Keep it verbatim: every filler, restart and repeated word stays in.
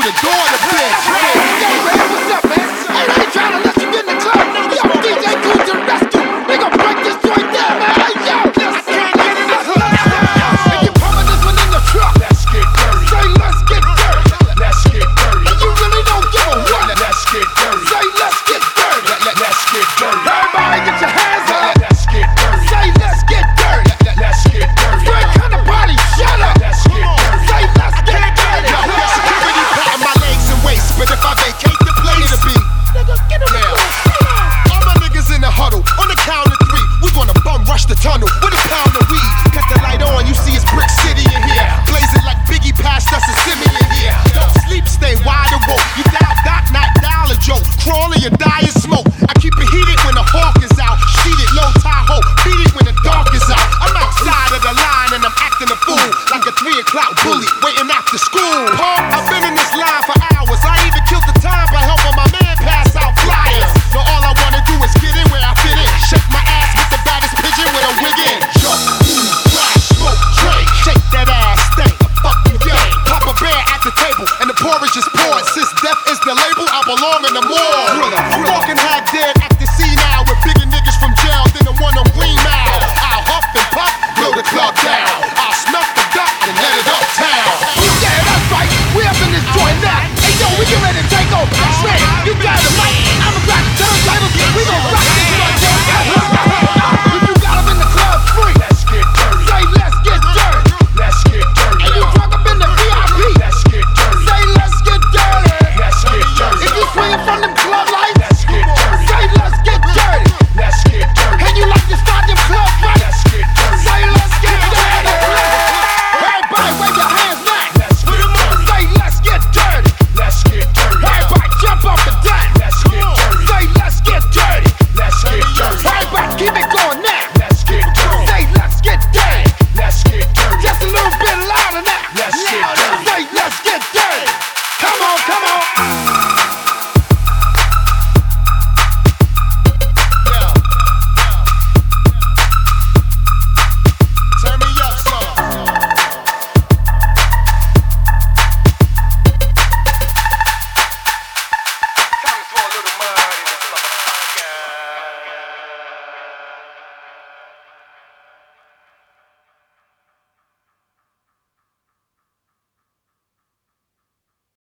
the door to bitch. Yo, man, what's up, man? Hey, I ain't trying to let you get in the club. Yo, D J Cool to the rescue. We gon' break this joint down, man. Hey, yo, I can't get in the club. And you pumping this one in the truck. Let's get dirty. Say, let's get dirty. Let's get dirty. And you really don't give a what. Let's get dirty. Say, let's get dirty. Let's get dirty. Everybody get your hands up. Let's get dirty. Say, let's get dirty. Let's get dirty. Straight kind of party, shut up. Let's get dirty. Say, let's get dirty. Yo, security patting my legs and waist, but if I vacate the place, it'll be. Nigga, get on the floor. All my niggas in the huddle, on the count of three, we gonna bum rush the tunnel with a pound of weed. Cut the light on, you see it's Brick City in here. Blazing like Biggie passed us a Simi in here. Don't sleep, stay wide awoke. You dial Doc, not dial a joke. Crawl in your die and smoke. I keep it heated when the hawk is out. Sheet it, low Tahoe. Beat it when the dark is out. I'm outside of the line and I'm acting a fool. Like a three o'clock bully waiting after school. Paul, I've been in this line for hours. I even killed the time by helping my man pass out flyers. So all I wanna do is get in where I fit in. Shake my ass with the baddest pigeon with a wig in. Jump, flash, smoke, drink. Shake that ass, stank, fucking game. Pop a bear at the table and the porridge is poured. Since death is the label, I belong in the morgue.